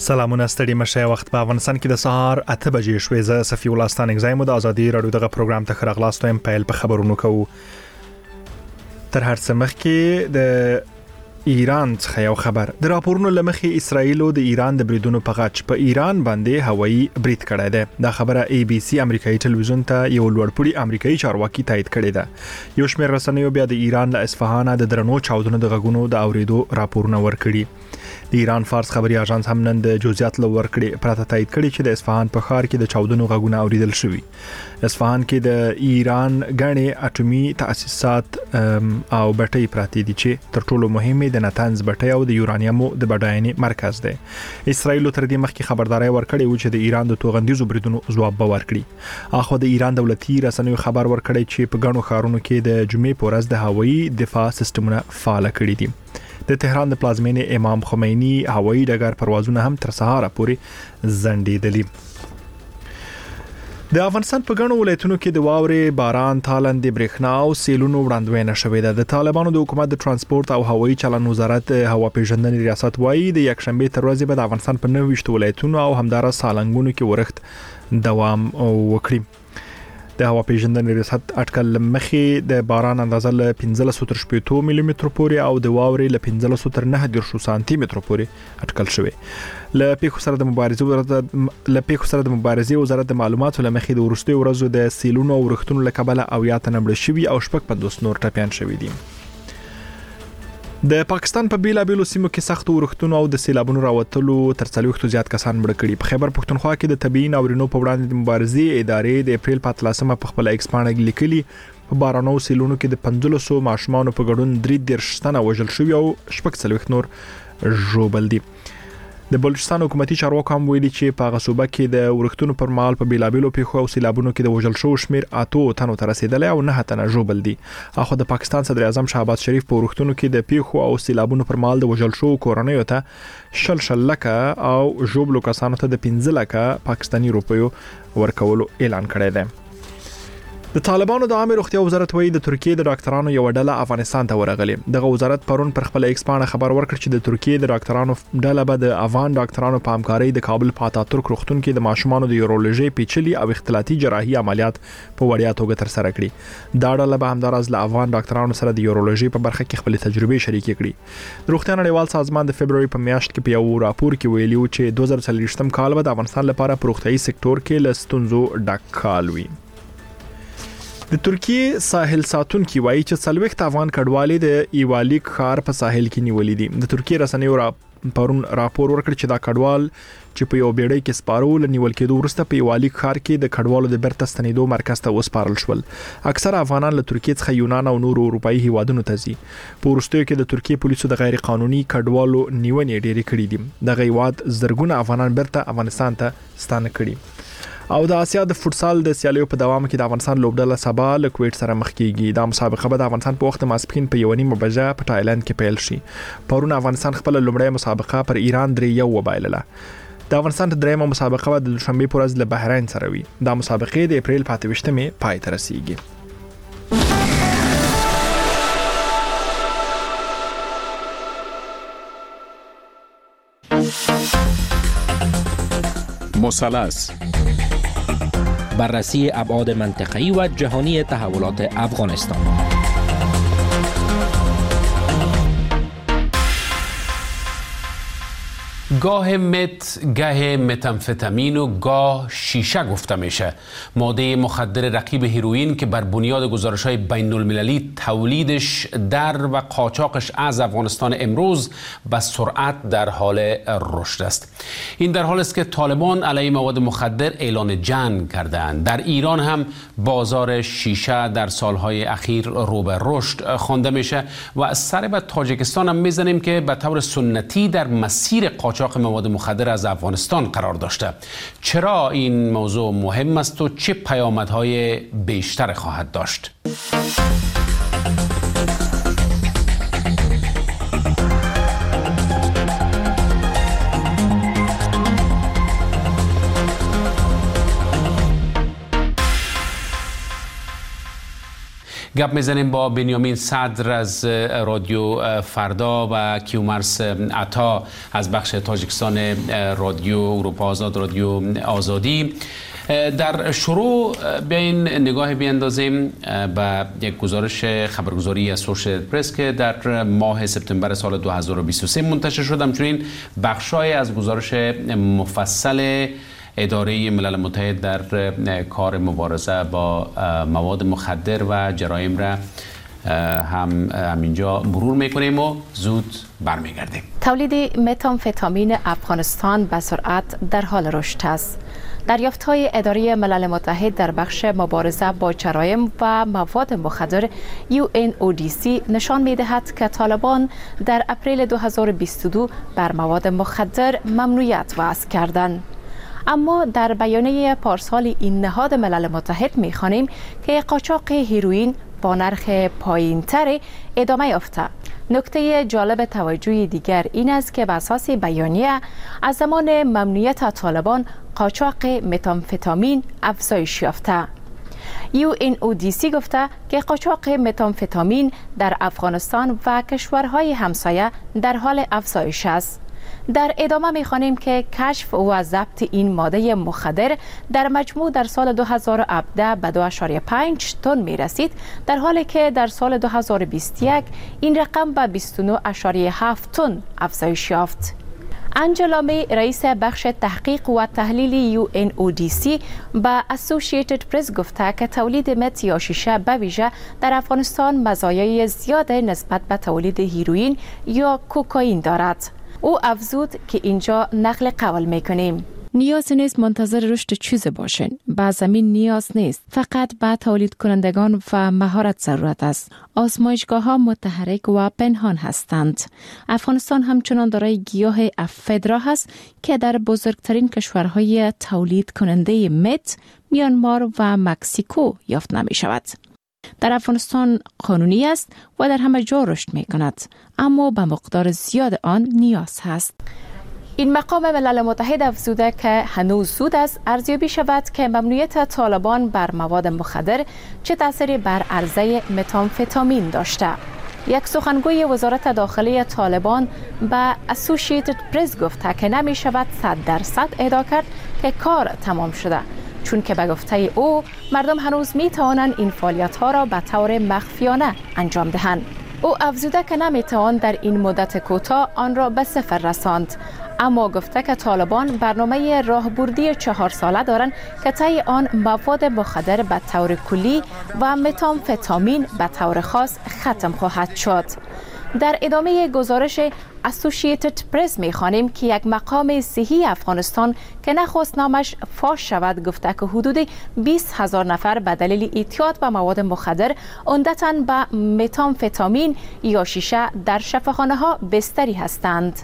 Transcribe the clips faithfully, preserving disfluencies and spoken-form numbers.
سلامونه ستړي مشه وخت په افغانستان کې د سهار اته بجې شوې. زه صفي الله ستانک زایم د ازادي رادیو دغه پروګرام ته خراغلاستو ام پیل په خبرونو کوو. تر هر څه مخکې د ایران څخه یو خبر. د راپورونو لمخې اسرایل د ایران د بریدونو په غاچ په ایران باندې هوایي برید کړی دی. دا خبره ای بي سي امریکایي ټلویزیون ته یو لوړپوړي امریکایي چارواکي تایید کړې ده. یو شمېر رسنیو بیا د ایران له اصفهان د درنو چاودنو د غږونو د اوریدو راپورونه ورکړي. د ایران فارس خبري اژانس هم نن د جزئیات لو ورکړي پراته تایید کړي چې د اصفهان په ښار کې د چاودنو غږونه اوریدل شوي. اصفهان کې د ایران غني اټومي تاسیسات او بټۍ پراته دي چې تر ټولو مهمه د نتنز بټۍ او د یورانیمو د بډاینې مرکز دی. اسرایل تر دې مخکې خبرداري ورکړې و چې د ایران د توغندیزو بریدونو ځواب به ورکړي. اخو د ایران دولتي رسنیو خبر ورکړی چې په غنو ښارونو کې د جمعې په ورځ د هوایي دفاع سیستمونه فعال کړي دي. د تهران د پلازمینې امام خمینی هوایي ډګر پروازونه هم تر سهار پورې ځنډېدلي. د افغانستان په غنو ولایتونو کې د واورې باران تالند برېښنا او سیلونو وړاندوینه شوې ده. د طالبانو د حکومت د ترانسپورت او هوایي چلن وزارت هوا پیژندنې ریاست وایي د یکشنبه تر ورځې به د افغانستان په نوي ویشت ولایتونو او همدارس سالنګونو کې ورښت دوام وکړي. د هوا پیژندنې ریاست اټکل مخې د باران اندازه له پنځه سوه تر شپږ ملي متر پورې او د واورې له پنځه سوه تر نهه دېرش سانتي متر پورې اټکل شوی. له پیښو سره د مبارزې وزارت له پیښو سره د مبارزې وزارت د معلوماتو لمخې د ورستي ورځو د سیلونو او ورښتونو لکبله او یا تنمړ شوی او شپږ پنځوس نور ټپيان شوی دي. د پاکستان په بیلا بیلو سیمو کې سخت ورښتونو او د سیلابونو راوتلو تر څلوېښتو زیات کسان مړ کړي. په خیبر پښتونخوا کې د طبيعي ناورینونو په وړاندې د مبارزې ادارې د اپریل په اتلسمه په خپل ایکس باندې لیکلي په بارانو سیلونو کې د پنځه سوه ماشومان په ګډون درې دېرش تنه وژل شوي او شپږ څلوېښت نور ژوبل دي. د بلوچستان حکومتي چارواکو هم ویلي چې په غصوبه کې د ورښتونو پر مهال په بیلابیلو پیښو او سیلابونو کې د وژل شوو شمیر اتو تنو ته رسیدلی او نه تنه ژوبل دي. اخو د پاکستان صدر اعظم شهباز شریف په ورښتونو کې د پیښو او سیلابونو پر مهال د وژل شوو کورنیو ته شل شل لکه او ژوبلو کسانو ته د پنځه لکه پاکستاني روپیو ورکولو اعلان کړی دی. د طالبانو د عامه روغتیا وزارت وایي د ترکیې د ډاکټرانو یو ډله افغانستان ته ورغلي. دغه وزارت پرون پر خپل ایکس باندې خبر ورکړ چې د ترکیې د ډاکټرانو ډله به د افغان ډاکټرانو په همکارۍ د کابل په اتاتورک روغتون کې د ماشومانو د یورولوژي پیچلي او اختلاطي جراحي عملیات په وړیا توګه تر سره کړي. دا ډله به همدارز له افغان ډاکټرانو سره د یورولوژي په برخه کې خپل تجربې شریکې کړي. د روغتیا نړیوال سازمان د فبرवरी په میاشت کې په یو راپور کې ویلي و چې دوه زره څلوېښتم کال به د افغانستان لپاره په روغتیايي سکتور کې له ستونزو ډک کال وي. د ترکیې ساحل ساتونکي وایي چې څلوېښت افغان کډوالې د ایوالیک ښار په ساحل کې نیولې دي. د ترکیې رسنیو را پرون راپور ورکړ چې دا کډوال چې په یو بیړۍ کې سپارول نیول کېدو وروسته په ایوالیک ښار کې د کډوالو د بیرته ستنېدو مرکز ته وسپارل شول. اکثر افغانان له ترکیې څخه یونان او نورو اروپایي هیوادونو ته ځي. په وروستیو کې د ترکیې پولیسو د غیر قانوني کډوالو نیونې ډېرې کړې دي. دغه هیواد زرګونه افغانان بیرته افغانستان ته ستانه کړي. او د آسیا د فوتسال د سیالیو په دوام کې د افغانستان لوبډله سبا له کویټ سره مخ کیږي. دا مسابقه به د افغانستان په وخت ماسپښین په یو نیمه بجې په تایلند کې پیل شي. پرون افغانستان خپل لومړی مسابقه پر ایران درې یو وبایلله. د افغانستان د دریمه مسابقه د دوشنبه په ورځ له بحرین سره وي. دا مسابقه د اپریل په اته ویشتمه پای ته رسیږي. مثلث بررسی ابعاد منطقه‌ای و جهانی تحولات افغانستان. گاه مت، گاه متامفتامین و گاه شیشه گفته میشه. ماده مخدر رقیب هیروئین که بر بنیاد گزارش‌های بین المللی تولیدش در و قاچاقش از افغانستان امروز به سرعت در حال رشد است. این در حال است که طالبان علیه مواد مخدر اعلان جنگ کردند. در ایران هم بازار شیشه در سالهای اخیر رو به رشد خوانده میشه و از سر به تاجیکستان هم میزنیم که به طور سنتی در مسیر قاچاق مواد مخدر از افغانستان قرار داشته. چرا این موضوع مهم است و چه پیامدهای بیشتر خواهد داشت؟ گپ میزنیم با بنیامین صدر از رادیو فردا و کیومرث عطا از بخش تاجیکستان رادیو اروپا آزاد، رادیو آزادی. در شروع بیاین نگاه بیاندازیم به یک گزارش خبرگزاری اسوشییتد پرس که در ماه سپتامبر سال دو هزار و بیست و سه منتشر شد. همچنین بخشای از گزارش مفصل اداره ملل متحد در کار مبارزه با مواد مخدر و جرایم را هم همینجا مرور میکنیم و زود برمیگردیم. تولید متامفتامین افغانستان به سرعت در حال رشد است. دریافت‌های اداره ملل متحد در بخش مبارزه با جرایم و مواد مخدر یو ان او دی سی نشان می‌دهد که طالبان در اپریل دو هزار و بیست و دو بر مواد مخدر ممنوعیت وضع کردند. اما در بیانیه پارسال این نهاد ملل متحد می‌خوانیم که قاچاق هیروئین با نرخ پایین‌تر ادامه یافته. نکته جالب توجه دیگر این است که بر اساس بیانیه از زمان ممنوعیت طالبان قاچاق متامفتامین افزایش یافته. یو ان او دی سی گفته که قاچاق متامفتامین در افغانستان و کشورهای همسایه در حال افزایش است. در ادامه می‌خوانیم که کشف و ضبط این ماده مخدر در مجموع در سال دو هزار و هفده به دو ممیز پنج تن می‌رسید، در حالی که در سال دو هزار و بیست و یک این رقم به بیست و نه ممیز هفت تن افزایش یافت. انجلا می رئیس بخش تحقیق و تحلیل یو ان او دی سی به اسوشییتد پرس گفته که تولید مت یا شیشه به ویژه در افغانستان مزایای زیاد نسبت به تولید هیروئین یا کوکائین دارد. او افزود که اینجا نقل قول میکنیم. نیاز نیست منتظر رشد چیز باشین. به زمین نیاز نیست. فقط به تولید کنندگان و مهارت ضرورت است. آزمایشگاه ها متحرک و پنهان هستند. افغانستان همچنان دارای گیاه افدرا هست که در بزرگترین کشورهای تولید کننده مت، میانمار و مکزیکو یافت نمی شود. در افغانستان قانونی است و در همه جا رشد می کند، اما به مقدار زیاد آن نیاز هست. این مقام ملل متحد افزوده که هنوز زود است ارزیابی شود که ممنوعیت طالبان بر مواد مخدر چه تأثیری بر عرضه متامفتامین داشته. یک سخنگوی وزارت داخلی طالبان به اسوشییتد پرس گفته که نمی شود صد درصد ادعا کرد که کار تمام شده، چون که به گفته او مردم هنوز می توانند این فعالیت ها را به طور مخفیانه انجام دهند. او افزوده که نمی توان در این مدت کوتاه آن را به صفر رساند، اما گفته که طالبان برنامه راهبردی چهار ساله دارند که طی آن مواد مخدر به طور کلی و متامفتامین به طور خاص ختم خواهد شد. در ادامه گزارش اسوشییتد پرس می‌خوانیم که یک مقام صحی افغانستان که نخست نامش فاش شود گفته که حدود بیست هزار نفر به دلیل اعتیاد به مواد مخدر عمدتاً به متامفتامین یا شیشه در شفاخانه‌ها بستری هستند.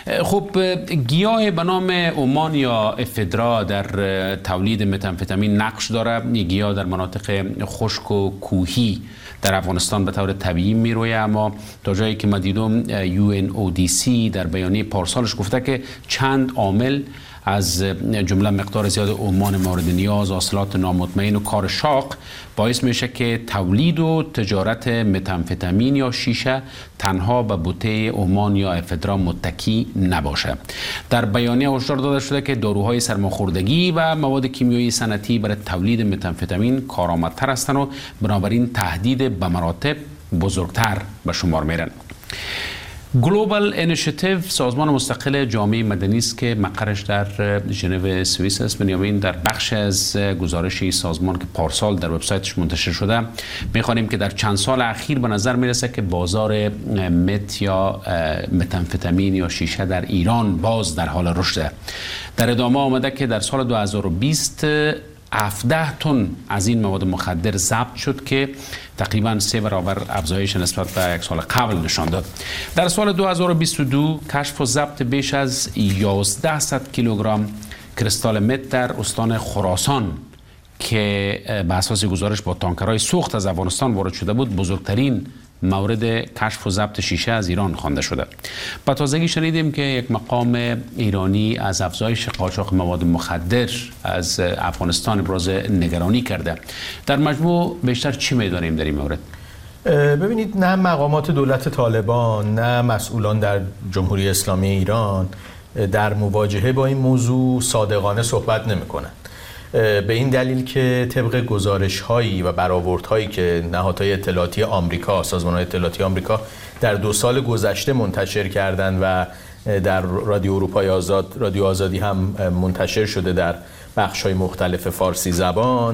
خب گیاه به نام اومان یا افدرا در تولید متامفتامین نقش داره. گیاه در مناطق خشک و کوهی در افغانستان به طور طبیعی میرویه، اما تا جایی که ما دیدم یو ان او دی سی در بیانیه پارسالش گفته که چند عامل از جمله مقدار زیاد اومان مورد نیاز، حاصلات نامطمئن و کار شاق باعث میشه که تولید و تجارت متامفتامین یا شیشه تنها به بوته اومان یا افدرا متکی نباشه. در بیانیه هشدار داده شده که داروهای سرماخوردگی و مواد کیمیایی صنعتی برای تولید متامفتامین کارآمدتر هستند و بنابراین تهدید به مراتب بزرگتر به شمار میرن. گلوبال اینیشیتیو سازمان مستقل جامعه مدنی است که مقرش در ژنو سوئیس است. بنیامین در بخش از گزارش سازمان که پارسال در وبسایتش منتشر شده می‌خوانیم که در چند سال اخیر به نظر میرسه که بازار مت یا متامفتامین یا شیشه در ایران باز در حال رشد. در ادامه آمده که در سال دو هزار و بیست هفده تن از این مواد مخدر ضبط شد که تقریبا سه برابر افزایش نسبت به یک سال قبل نشان داد. در سال دو هزار و بیست و دو کشف و ضبط بیش از یازده کیلوگرم کریستال مت در استان خراسان که به اساس گزارش با تانکرهای سوخت از افغانستان وارد شده بود بزرگترین مورد کشف و ضبط شیشه از ایران خوانده شده. با تازگی شنیدیم که یک مقام ایرانی از افزایش قاچاق مواد مخدر از افغانستان ابراز نگرانی کرده. در مجموع بیشتر چی می‌دانیم در این مورد؟ ببینید، نه مقامات دولت طالبان نه مسئولان در جمهوری اسلامی ایران در مواجهه با این موضوع صادقانه صحبت نمی‌کنند. به این دلیل که طبق گزارش‌هایی و برآوردهایی که نهادهای اطلاعاتی آمریکا، سازمان‌های اطلاعاتی آمریکا در دو سال گذشته منتشر کردند و در رادیو اروپای آزاد، رادیو آزادی هم منتشر شده در بخش‌های مختلف فارسی زبان،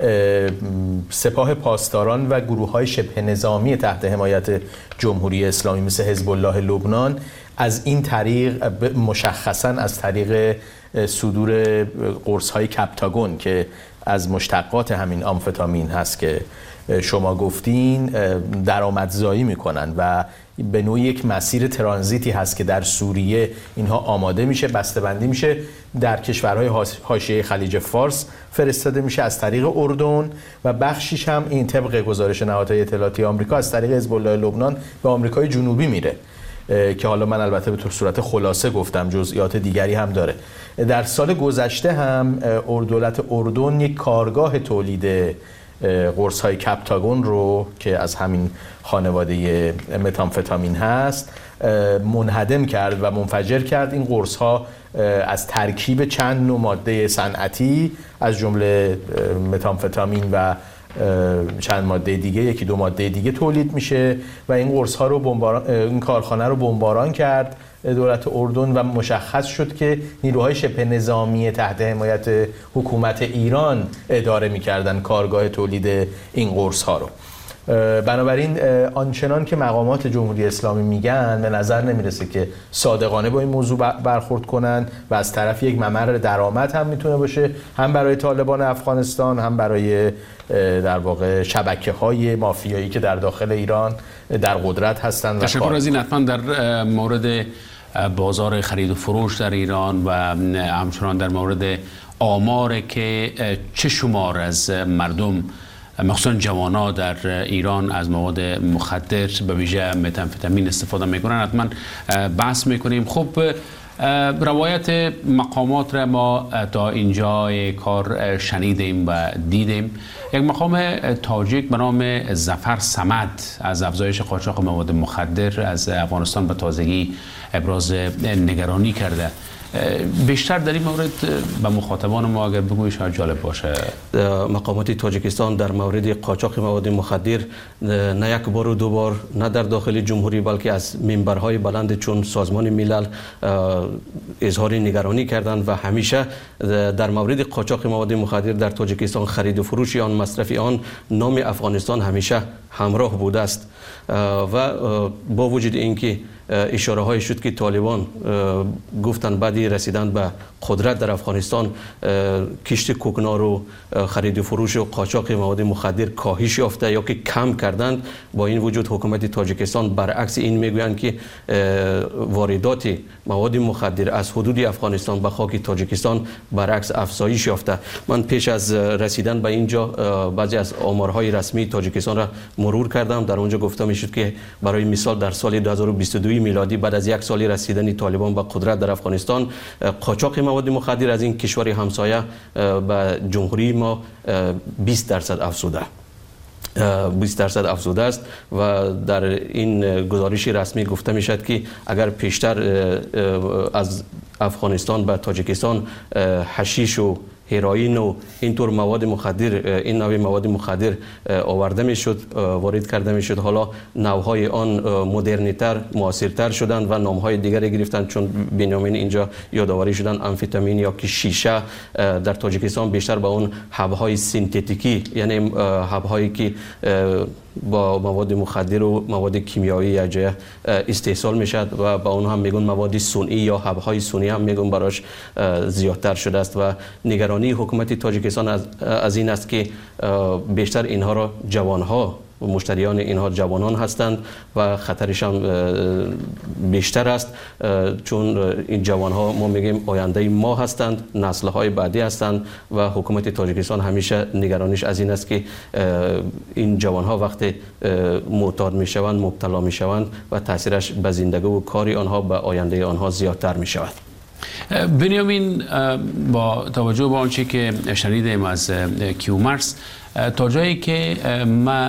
سپاه پاسداران و گروه‌های شبه نظامی تحت حمایت جمهوری اسلامی مثل حزب الله لبنان از این طریق، مشخصاً از طریق صدور قرص‌های کپتاگون که از مشتقات همین آمفتامین هست که شما گفتین، درآمدزایی میکنن و به نوعی یک مسیر ترانزیتی هست که در سوریه اینها آماده میشه، بسته‌بندی میشه، در کشورهای حاشیه خلیج فارس فرستاده میشه از طریق اردن و بخشیش هم این طبق گزارش نهادهای اطلاعاتی آمریکا از طریق حزب الله لبنان به آمریکای جنوبی میره که حالا من البته به طور صورت خلاصه گفتم، جزئیات دیگری هم داره. در سال گذشته هم دولت اردن یک کارگاه تولید قرص‌های کپتاگون رو که از همین خانواده متامفتامین هست منهدم کرد و منفجر کرد. این قرص‌ها از ترکیب چند نوع ماده صنعتی از جمله متامفتامین و چند ماده دیگه، یکی دو ماده دیگه تولید میشه و این قرص‌ها رو بمباران، این کارخانه رو بمباران کرد دولت اردن و مشخص شد که نیروهای شبه نظامی تحت حمایت حکومت ایران اداره می‌کردن کارگاه تولید این قرص‌ها رو. بنابراین آنچنان که مقامات جمهوری اسلامی میگن به نظر نمیرسه که صادقانه با این موضوع برخورد کنن و از طرف یک ممر درآمد هم میتونه باشه، هم برای طالبان افغانستان، هم برای در واقع شبکه‌های مافیایی که در داخل ایران در قدرت هستند. تشکر از این. حتما در مورد بازار خرید و فروش در ایران و همچنان در مورد آمار که چه شمار از مردم مخصوصا جوانا در ایران از مواد مخدر به ویژه متامفتامین استفاده میکنن حتما بحث میکنیم. خب روایت مقامات را ما تا اینجای کار شنیدیم و دیدیم. یک مقام تاجیک به نام ظفر صمد از افزایش قاچاق مواد مخدر از افغانستان به تازگی ابراز نگرانی کرده. بیشتر در این مورد به مخاطبان ما اگر بگویی شاید جالب باشه. مقامات تاجیکستان در مورد قاچاق مواد مخدر نه یک بار و دو بار، نه در داخل جمهوری بلکه از منبرهای بلند چون سازمان ملل اظهار نگرانی کردند و همیشه در مورد قاچاق مواد مخدر در تاجیکستان، خرید و فروش آن، مصرف آن، نام افغانستان همیشه همراه بوده است و با وجود اینکه اشاره های شد که طالبان گفتن بعدی رسیدن به قدرت در افغانستان کشت کوکنار و خرید و فروش و قاچاق مواد مخدر کاهش یافته یا که کم کردند، با این وجود حکومت تاجیکستان برعکس این میگویند که واردات مواد مخدر از حدود افغانستان به خاک تاجیکستان برعکس افزایش یافته. من پیش از رسیدن به اینجا بعضی از آمارهای رسمی تاجیکستان را مرور کردم. در اونجا گفته میشد که برای مثال در سال دو هزار و بیست و دو میلادی بعد از یک سال رسیدن طالبان به قدرت در افغانستان، قاچاق مواد مخدر از این کشور همسایه به جمهوری ما بیست درصد افزوده بیست درصد افزوده است و در این گزارش رسمی گفته می شد که اگر پیشتر از افغانستان به تاجیکستان حشیش و هیروئین و اینطور مواد مخدر، این نوع مواد مخدر آورده میشد، وارد کرده میشد، حالا نوعهای آن مدرن‌تر، معاصرتر شدند و نامهای دیگری گرفتند. چون بنیامین اینجا یادآوری شدن آمفتامین یا که شیشه در تاجیکستان بیشتر با اون حب‌های سنتتیکی، یعنی حب‌هایی که با مواد مخدر و مواد کیمیایی یا جای استحصال میشد و با اون هم میگن مواد صنعی یا حب‌های صنعی هم میگن براش زیادتر شده است و نگرانی حکومت تاجیکستان از, از این است که بیشتر اینها را جوانها و مشتریان اینها جوانان هستند و خطرش هم بیشتر است، چون این جوانها ما میگیم آینده ما هستند، نسل‌های بعدی هستند و حکومت تاجیکستان همیشه نگرانیش از این است که این جوانها وقتی معتاد میشوند، مبتلا میشوند و تاثیرش به زندگی و کاری آنها، به آینده آنها زیادتر میشود. بنیامین، با توجه به آنچه که شنیدیم از کیومرث، تا جایی که ما